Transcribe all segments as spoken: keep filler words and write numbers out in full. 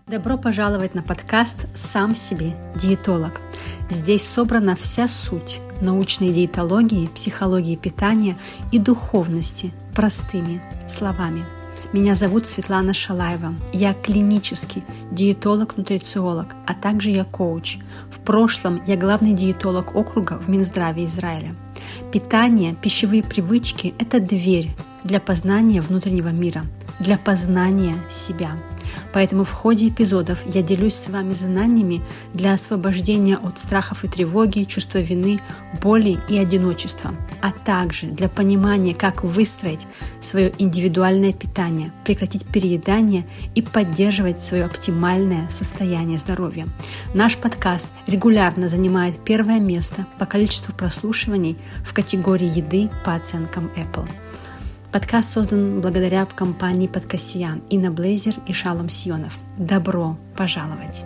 Добро пожаловать на подкаст «Сам себе диетолог». Здесь собрана вся суть научной диетологии, психологии питания и духовности простыми словами. Меня зовут Светлана Шалаева. Я клинический диетолог-нутрициолог, а также я коуч. В прошлом я главный диетолог округа в Минздраве Израиля. Питание, пищевые привычки – это дверь для познания внутреннего мира, для познания себя. Поэтому в ходе эпизодов я делюсь с вами знаниями для освобождения от страхов и тревоги, чувства вины, боли и одиночества, а также для понимания, как выстроить свое индивидуальное питание, прекратить переедание и поддерживать свое оптимальное состояние здоровья. Наш подкаст регулярно занимает первое место по количеству прослушиваний в категории еды по оценкам Apple. Подкаст создан благодаря компании Подкастиян, Инна Блейзер и Шалом Сионов. Добро пожаловать!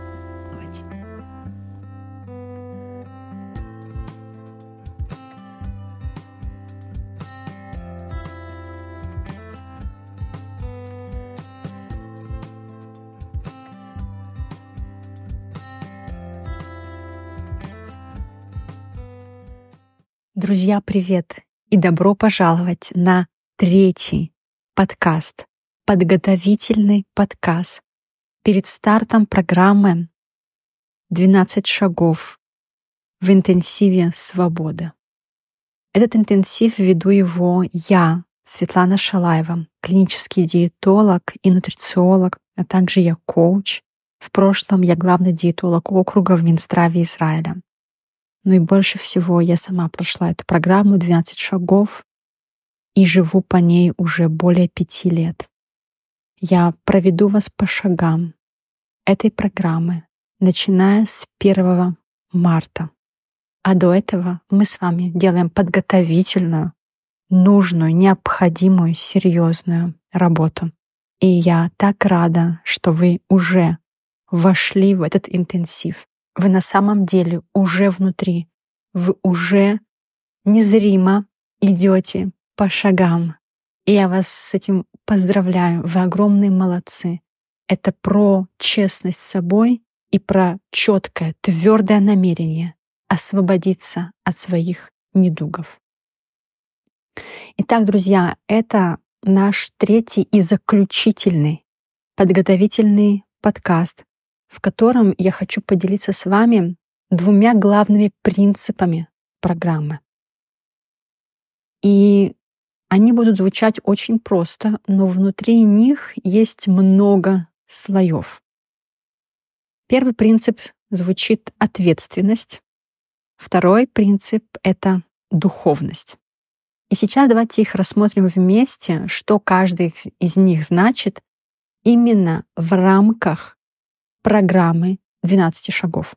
Друзья, привет! И добро пожаловать на третий подкаст, подготовительный подкаст перед стартом программы двенадцать шагов в интенсиве «Свобода». Этот интенсив веду его я, Светлана Шалаева, клинический диетолог и нутрициолог, а также я коуч. В прошлом я главный диетолог округа в Минздраве Израиля. Ну и больше всего я сама прошла эту программу двенадцать шагов и живу по ней уже более пяти лет. Я проведу вас по шагам этой программы, начиная с первого марта. А до этого мы с вами делаем подготовительную, нужную, необходимую, серьезную работу. И я так рада, что вы уже вошли в этот интенсив. Вы на самом деле уже внутри, вы уже незримо идете по шагам. И я вас с этим поздравляю, вы огромные молодцы. Это про честность с собой и про четкое, твердое намерение освободиться от своих недугов. Итак, друзья, это наш третий и заключительный подготовительный подкаст, в котором я хочу поделиться с вами двумя главными принципами программы. И они будут звучать очень просто, но внутри них есть много слоев. Первый принцип звучит ответственность. Второй принцип — это духовность. И сейчас давайте их рассмотрим вместе, что каждый из них значит именно в рамках программы двенадцати шагов.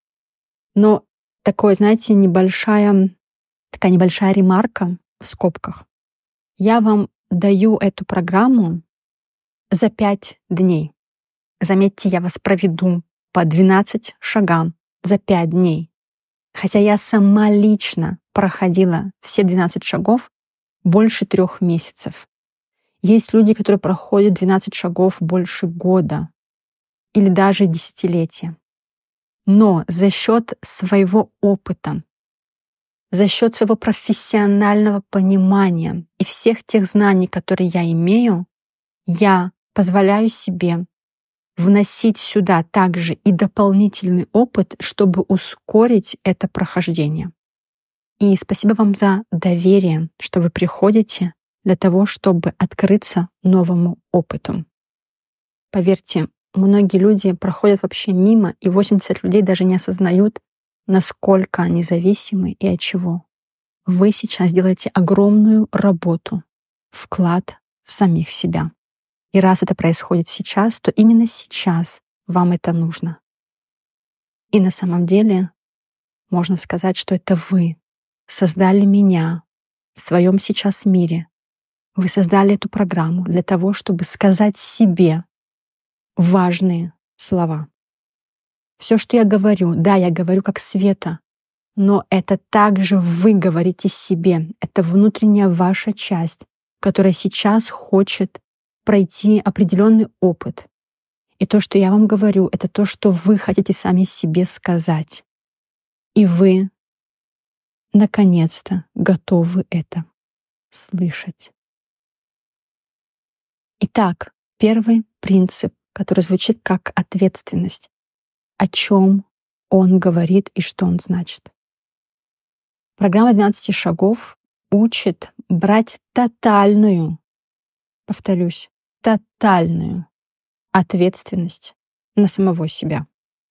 Но такое, знаете, небольшая, такая небольшая ремарка в скобках. Я вам даю эту программу за пять дней. Заметьте, я вас проведу по двенадцати шагам за пять дней. Хотя я сама лично проходила все двенадцать шагов больше трех месяцев. Есть люди, которые проходят двенадцать шагов больше года или даже десятилетия. Но за счет своего опыта, за счет своего профессионального понимания и всех тех знаний, которые я имею, я позволяю себе вносить сюда также и дополнительный опыт, чтобы ускорить это прохождение. И спасибо вам за доверие, что вы приходите для того, чтобы открыться новому опыту. Поверьте, многие люди проходят вообще мимо, и восемьдесят людей даже не осознают, насколько они зависимы и от чего. Вы сейчас делаете огромную работу, вклад в самих себя. И раз это происходит сейчас, то именно сейчас вам это нужно. И на самом деле можно сказать, что это вы создали меня в своем сейчас мире. Вы создали эту программу для того, чтобы сказать себе важные слова. Все, что я говорю, да, я говорю как Света, но это также вы говорите себе. Это внутренняя ваша часть, которая сейчас хочет пройти определенный опыт. И то, что я вам говорю, это то, что вы хотите сами себе сказать. И вы, наконец-то, готовы это слышать. Итак, первый принцип, который звучит как ответственность. О чем он говорит и что он значит. Программа двенадцати шагов учит брать тотальную, повторюсь, тотальную ответственность на самого себя.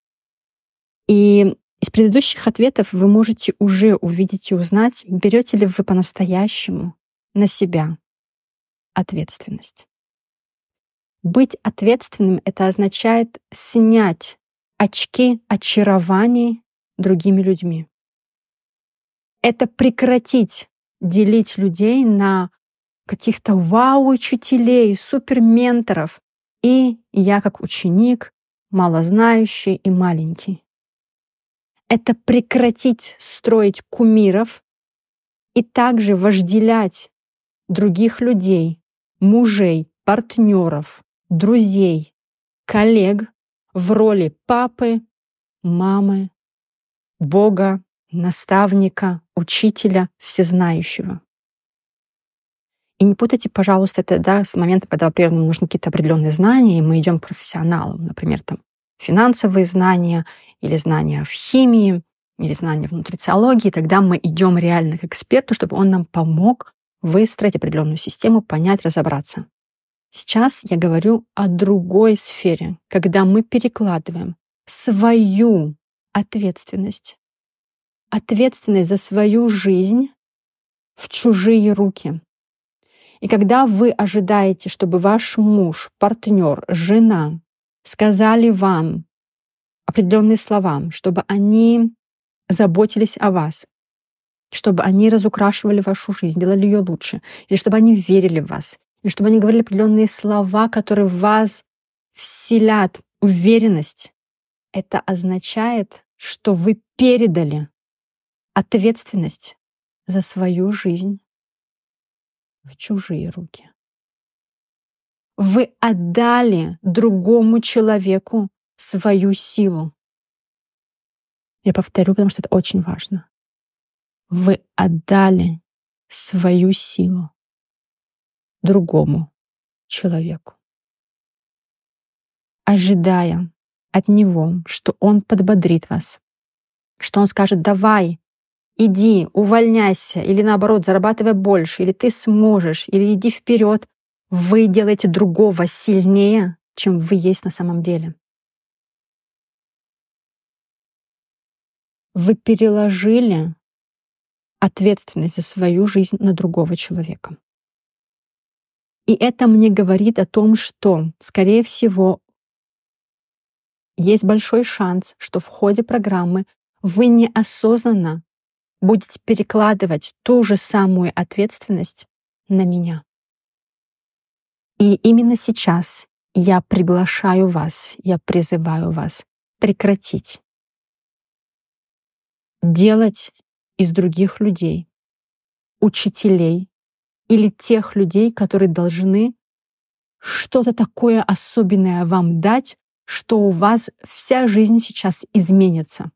И из предыдущих ответов вы можете уже увидеть и узнать, берете ли вы по-настоящему на себя ответственность. Быть ответственным — это означает снять очки очарований другими людьми. Это прекратить делить людей на каких-то вау-учителей, суперменторов и я как ученик, малознающий и маленький. Это прекратить строить кумиров и также вожделять других людей, мужей, партнеров, друзей, коллег в роли папы, мамы, Бога, наставника, учителя, всезнающего. И не путайте, пожалуйста, это да, с момента, когда, например, нам нужны какие-то определенные знания, и мы идем к профессионалу, например, там, финансовые знания или знания в химии, или знания в нутрициологии, тогда мы идем реально к эксперту, чтобы он нам помог выстроить определенную систему, понять, разобраться. Сейчас я говорю о другой сфере, когда мы перекладываем свою ответственность, ответственность за свою жизнь в чужие руки. И когда вы ожидаете, чтобы ваш муж, партнер, жена сказали вам определенные слова, чтобы они заботились о вас, чтобы они разукрашивали вашу жизнь, делали ее лучше, или чтобы они верили в вас, или чтобы они говорили определенные слова, которые в вас вселят уверенность, это означает, что вы передали ответственность за свою жизнь в чужие руки. Вы отдали другому человеку свою силу. Я повторю, потому что это очень важно. Вы отдали свою силу другому человеку, ожидая от него, что он подбодрит вас, что он скажет: давай, иди, увольняйся, или наоборот, зарабатывай больше, или ты сможешь, или иди вперед. Вы делаете другого сильнее, чем вы есть на самом деле. Вы переложили ответственность за свою жизнь на другого человека. И это мне говорит о том, что, скорее всего, есть большой шанс, что в ходе программы вы неосознанно будете перекладывать ту же самую ответственность на меня. И именно сейчас я приглашаю вас, я призываю вас прекратить делать из других людей учителей или тех людей, которые должны что-то такое особенное вам дать, что у вас вся жизнь сейчас изменится.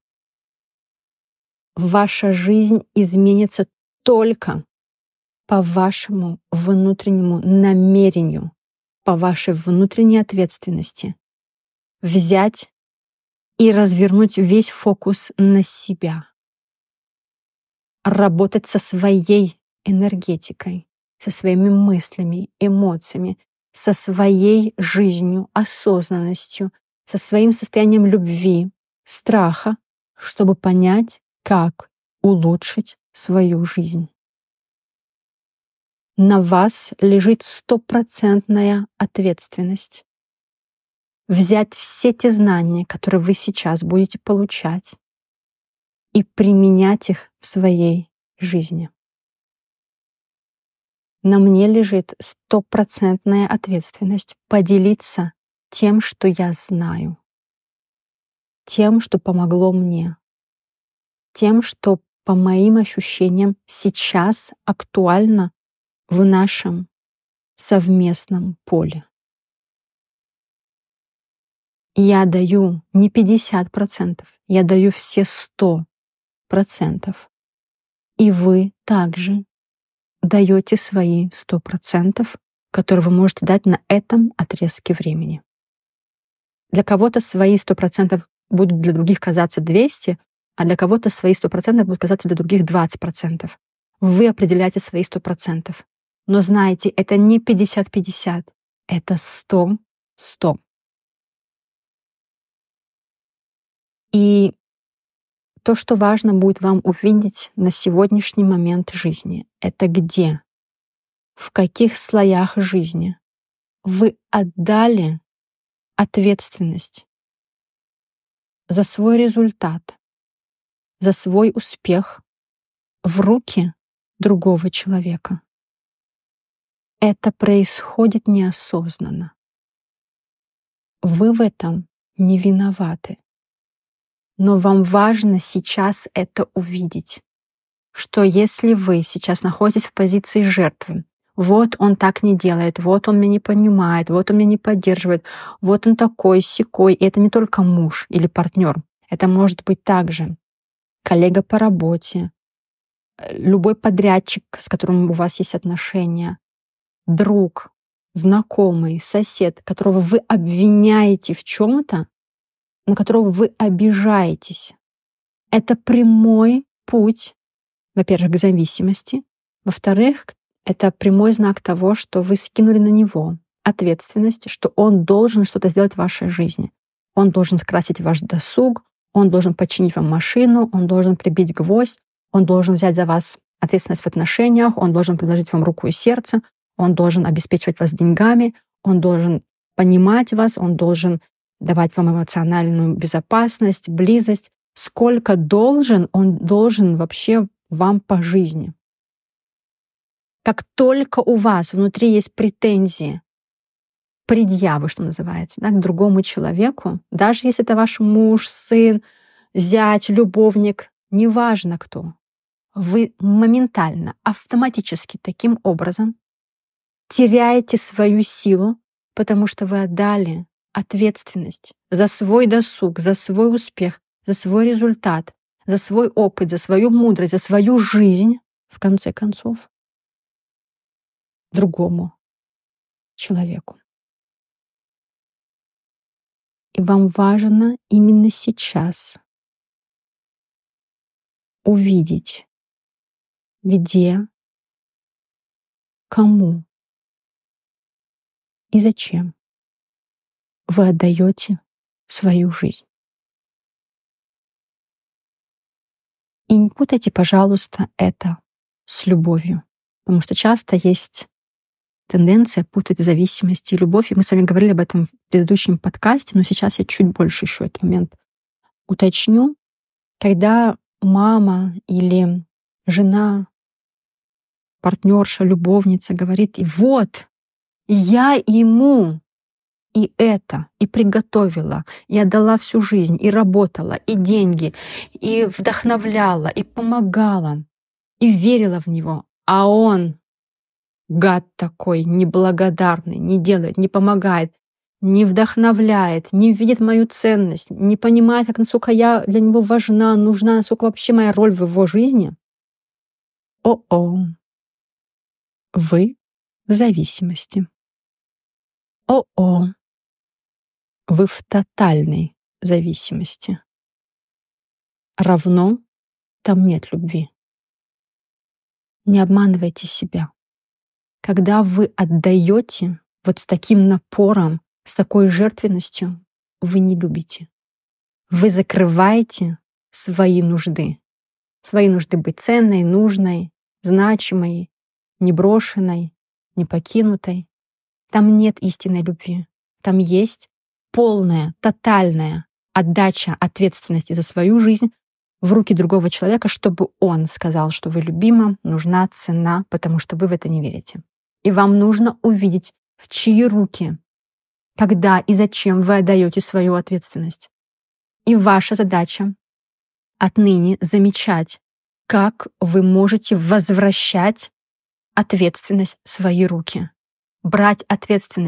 Ваша жизнь изменится только по вашему внутреннему намерению, по вашей внутренней ответственности взять и развернуть весь фокус на себя, работать со своей энергетикой, со своими мыслями, эмоциями, со своей жизнью, осознанностью, со своим состоянием любви, страха, чтобы понять, как улучшить свою жизнь. На вас лежит стопроцентная ответственность взять все те знания, которые вы сейчас будете получать, и применять их в своей жизни. На мне лежит стопроцентная ответственность поделиться тем, что я знаю, тем, что помогло мне, тем, что, по моим ощущениям, сейчас актуально в нашем совместном поле. Я даю не пятьдесят процентов, я даю все сто процентов. И вы также даете свои сто процентов, которые вы можете дать на этом отрезке времени. Для кого-то свои сто процентов будут для других казаться двести, а для кого-то свои сто процентов будут казаться для других двадцать процентов. Вы определяете свои сто процентов. Но знайте, это не пятьдесят пятьдесят, это сто сто. И то, что важно будет вам увидеть на сегодняшний момент жизни, это где, в каких слоях жизни вы отдали ответственность за свой результат, за свой успех в руки другого человека. Это происходит неосознанно. Вы в этом не виноваты. Но вам важно сейчас это увидеть, что если вы сейчас находитесь в позиции жертвы, вот он так не делает, вот он меня не понимает, вот он меня не поддерживает, вот он такой, сякой. И это не только муж или партнер, это может быть также коллега по работе, любой подрядчик, с которым у вас есть отношения, друг, знакомый, сосед, которого вы обвиняете в чем-то, на которого вы обижаетесь. Это прямой путь, во-первых, к зависимости, во-вторых, это прямой знак того, что вы скинули на него ответственность, что он должен что-то сделать в вашей жизни. Он должен скрасить ваш досуг, он должен починить вам машину, он должен прибить гвоздь, он должен взять за вас ответственность в отношениях, он должен предложить вам руку и сердце, он должен обеспечивать вас деньгами, он должен понимать вас, он должен давать вам эмоциональную безопасность, близость. Сколько должен, он должен вообще вам по жизни. Как только у вас внутри есть претензии, предъявы, что называется, да, к другому человеку, даже если это ваш муж, сын, зять, любовник, неважно кто, вы моментально, автоматически таким образом теряете свою силу, потому что вы отдали ответственность за свой досуг, за свой успех, за свой результат, за свой опыт, за свою мудрость, за свою жизнь, в конце концов, другому человеку. И вам важно именно сейчас увидеть, где, кому и зачем вы отдаете свою жизнь. И не путайте, пожалуйста, это с любовью, потому что часто есть тенденция путать зависимость и любовь. И мы с вами говорили об этом в предыдущем подкасте, но сейчас я чуть больше еще этот момент уточню. Когда мама или жена, партнерша, любовница говорит: и вот, я ему и это, и приготовила, и отдала всю жизнь, и работала, и деньги, и вдохновляла, и помогала, и верила в него, а он, гад такой, неблагодарный, не делает, не помогает, не вдохновляет, не видит мою ценность, не понимает, как насколько я для него важна, нужна, насколько вообще моя роль в его жизни. О-о, вы в зависимости. О-о, вы в тотальной зависимости. Равно там нет любви. Не обманывайте себя. Когда вы отдаете вот с таким напором, с такой жертвенностью, вы не любите. Вы закрываете свои нужды. Свои нужды быть ценной, нужной, значимой, неброшенной, не покинутой. Там нет истинной любви. Там есть полная, тотальная отдача ответственности за свою жизнь в руки другого человека, чтобы он сказал, что вы любима, нужна, ценна, потому что вы в это не верите. И вам нужно увидеть, в чьи руки, когда и зачем вы отдаете свою ответственность. И ваша задача отныне замечать, как вы можете возвращать ответственность в свои руки, брать ответственность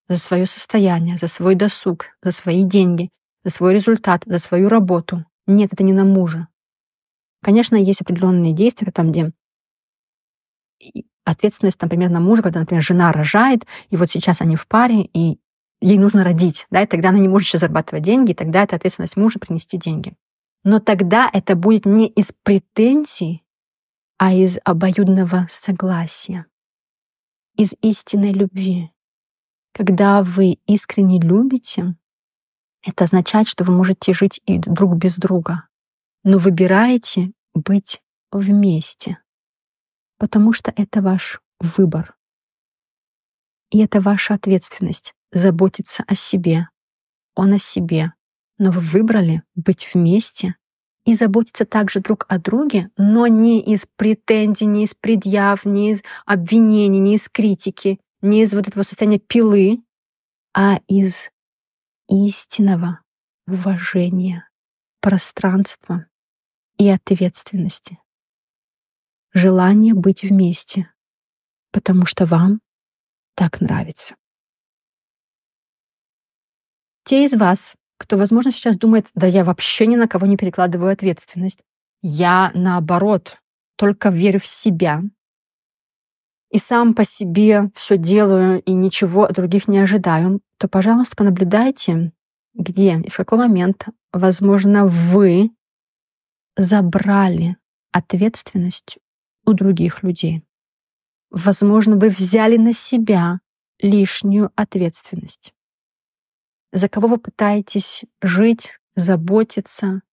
за свое состояние, за свой досуг, за свои деньги, за свой результат, за свою работу. Нет, это не на мужа. Конечно, есть определенные действия, там, где ответственность, например, на мужа, когда, например, жена рожает, и вот сейчас они в паре, и ей нужно родить, да, и тогда она не может еще зарабатывать деньги, и тогда это ответственность мужа принести деньги. Но тогда это будет не из претензий, а из обоюдного согласия, из истинной любви. Когда вы искренне любите, это означает, что вы можете жить и друг без друга, но выбираете быть вместе, потому что это ваш выбор. И это ваша ответственность — заботиться о себе, он о себе. Но вы выбрали быть вместе и заботиться также друг о друге, но не из претензий, не из предъяв, не из обвинений, не из критики, не из вот этого состояния пилы, а из истинного уважения, пространства и ответственности. Желание быть вместе, потому что вам так нравится. Те из вас, кто, возможно, сейчас думает, да я вообще ни на кого не перекладываю ответственность, я, наоборот, только верю в себя и сам по себе все делаю и ничего от других не ожидаю, то, пожалуйста, понаблюдайте, где и в какой момент, возможно, вы забрали ответственность у других людей. Возможно, вы взяли на себя лишнюю ответственность. За кого вы пытаетесь жить, заботиться,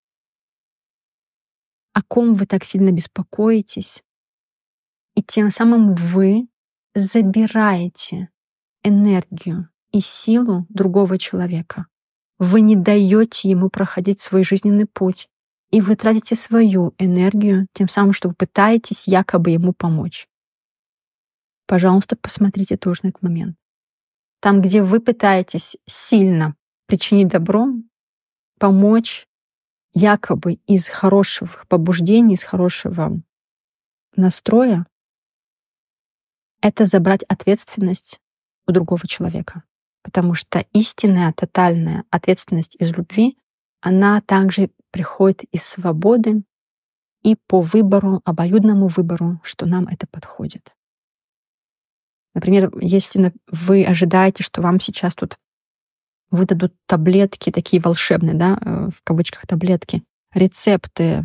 о ком вы так сильно беспокоитесь. И тем самым вы забираете энергию и силу другого человека. Вы не даете ему проходить свой жизненный путь. И вы тратите свою энергию, тем самым, что вы пытаетесь якобы ему помочь. Пожалуйста, посмотрите тоже на этот момент. Там, где вы пытаетесь сильно причинить добро, помочь, якобы из хороших побуждений, из хорошего настроя, это забрать ответственность у другого человека. Потому что истинная, тотальная ответственность из любви, она также приходит из свободы и по выбору, обоюдному выбору, что нам это подходит. Например, если вы ожидаете, что вам сейчас тут выдадут таблетки, такие волшебные, да, в кавычках таблетки, рецепты,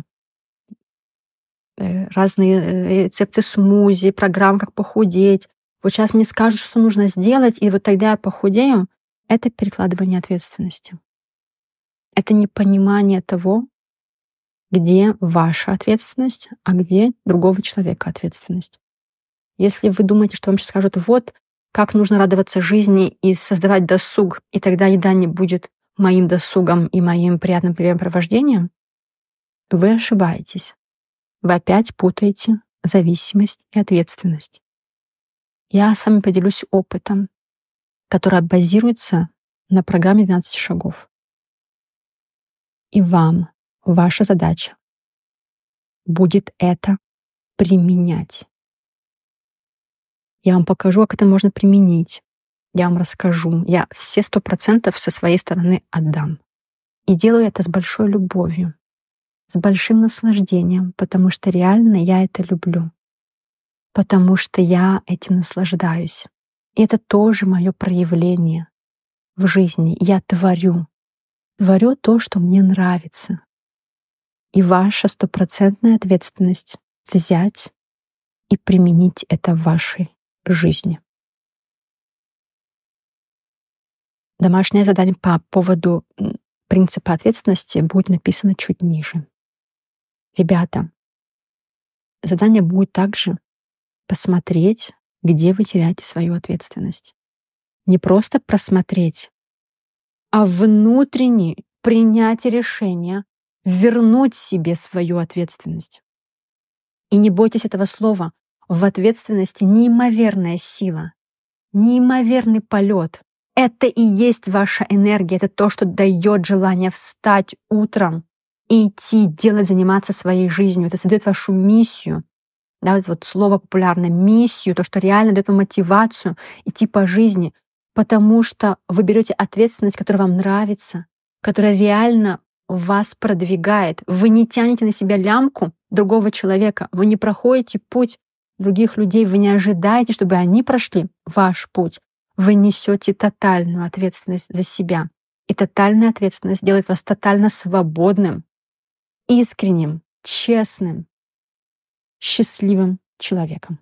разные рецепты смузи, программ, как похудеть. Вот сейчас мне скажут, что нужно сделать, и вот тогда я похудею. Это перекладывание ответственности. Это непонимание того, где ваша ответственность, а где другого человека ответственность. Если вы думаете, что вам сейчас скажут, вот, как нужно радоваться жизни и создавать досуг, и тогда еда не будет моим досугом и моим приятным времяпровождением, вы ошибаетесь. Вы опять путаете зависимость и ответственность. Я с вами поделюсь опытом, который базируется на программе двенадцати шагов. И вам ваша задача будет это применять. Я вам покажу, как это можно применить. Я вам расскажу. Я все сто процентов со своей стороны отдам. И делаю это с большой любовью, с большим наслаждением, потому что реально я это люблю. Потому что я этим наслаждаюсь. И это тоже мое проявление в жизни. Я творю. Творю то, что мне нравится. И ваша стопроцентная ответственность взять и применить это в вашей жизни. Домашнее задание по поводу принципа ответственности будет написано чуть ниже. Ребята, задание будет также посмотреть, где вы теряете свою ответственность. Не просто просмотреть, а внутренне принять решение вернуть себе свою ответственность. И не бойтесь этого слова. В ответственности неимоверная сила, неимоверный полет. Это и есть ваша энергия, это то, что дает желание встать утром и идти, делать, заниматься своей жизнью. Это создает вашу миссию. Да, вот, вот слово популярное — миссию, то, что реально дает вам мотивацию идти по жизни. потому что вы берете ответственность, которая вам нравится, которая реально вас продвигает. Вы не тянете на себя лямку другого человека, вы не проходите путь других людей, вы не ожидаете, чтобы они прошли ваш путь. Вы несете тотальную ответственность за себя. И тотальная ответственность делает вас тотально свободным, искренним, честным, счастливым человеком.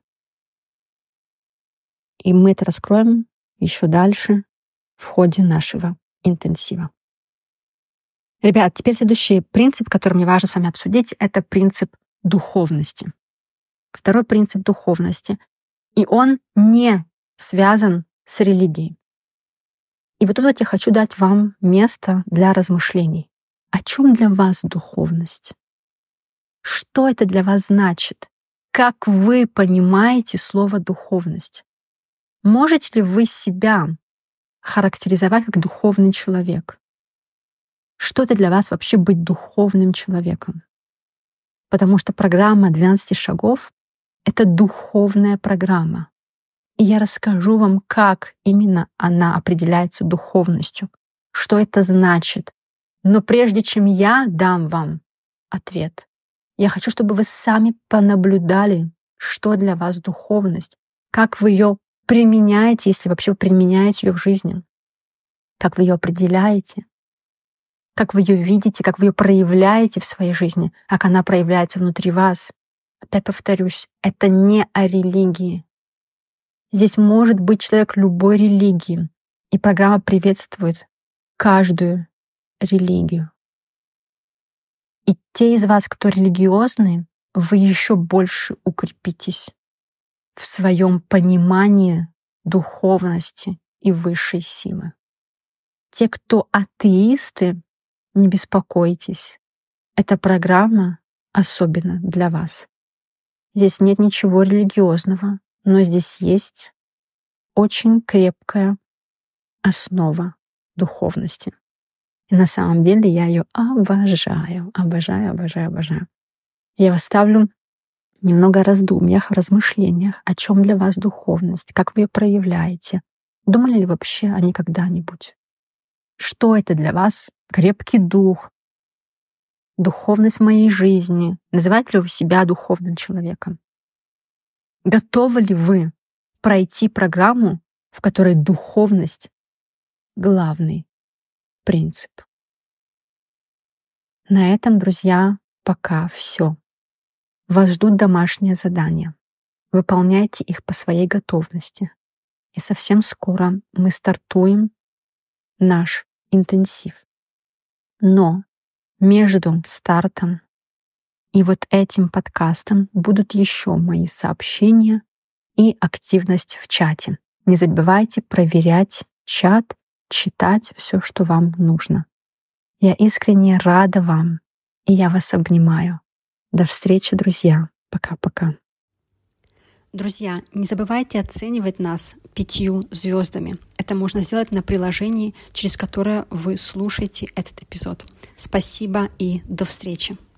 И мы это раскроем еще дальше в ходе нашего интенсива. Ребят, теперь следующий принцип, который мне важно с вами обсудить, это принцип духовности. Второй принцип духовности. И он не связан с религией. И вот тут я хочу дать вам место для размышлений. О чем для вас духовность? Что это для вас значит? Как вы понимаете слово «духовность»? Можете ли вы себя характеризовать как духовный человек? Что это для вас вообще быть духовным человеком? Потому что программа двенадцати шагов — это духовная программа. И я расскажу вам, как именно она определяется духовностью, что это значит. Но прежде чем я дам вам ответ, я хочу, чтобы вы сами понаблюдали, что для вас духовность, как вы ее применяете, если вообще вы применяете ее в жизни, как вы ее определяете, как вы ее видите, как вы ее проявляете в своей жизни, как она проявляется внутри вас. Опять повторюсь, это не о религии. Здесь может быть человек любой религии, и программа приветствует каждую религию. И те из вас, кто религиозны, вы еще больше укрепитесь в своем понимании духовности и высшей силы. Те, кто атеисты, не беспокойтесь. Эта программа особенно для вас. Здесь нет ничего религиозного, но здесь есть очень крепкая основа духовности. И на самом деле я ее обожаю, обожаю, обожаю, обожаю. Я вас ставлю немного в раздумьях, в размышлениях, о чем для вас духовность, как вы ее проявляете. Думали ли вообще о ней когда-нибудь? Что это для вас крепкий дух, духовность в моей жизни? Называете ли вы себя духовным человеком? Готовы ли вы пройти программу, в которой духовность — главный принцип? На этом, друзья, пока все. Вас ждут домашние задания. Выполняйте их по своей готовности. И совсем скоро мы стартуем наш интенсив. Но между стартом и вот этим подкастом будут еще мои сообщения и активность в чате. Не забывайте проверять чат, читать все, что вам нужно. Я искренне рада вам, и я вас обнимаю. До встречи, друзья. Пока-пока. Друзья, не забывайте оценивать нас пятью звездами. Это можно сделать на приложении, через которое вы слушаете этот эпизод. Спасибо и до встречи.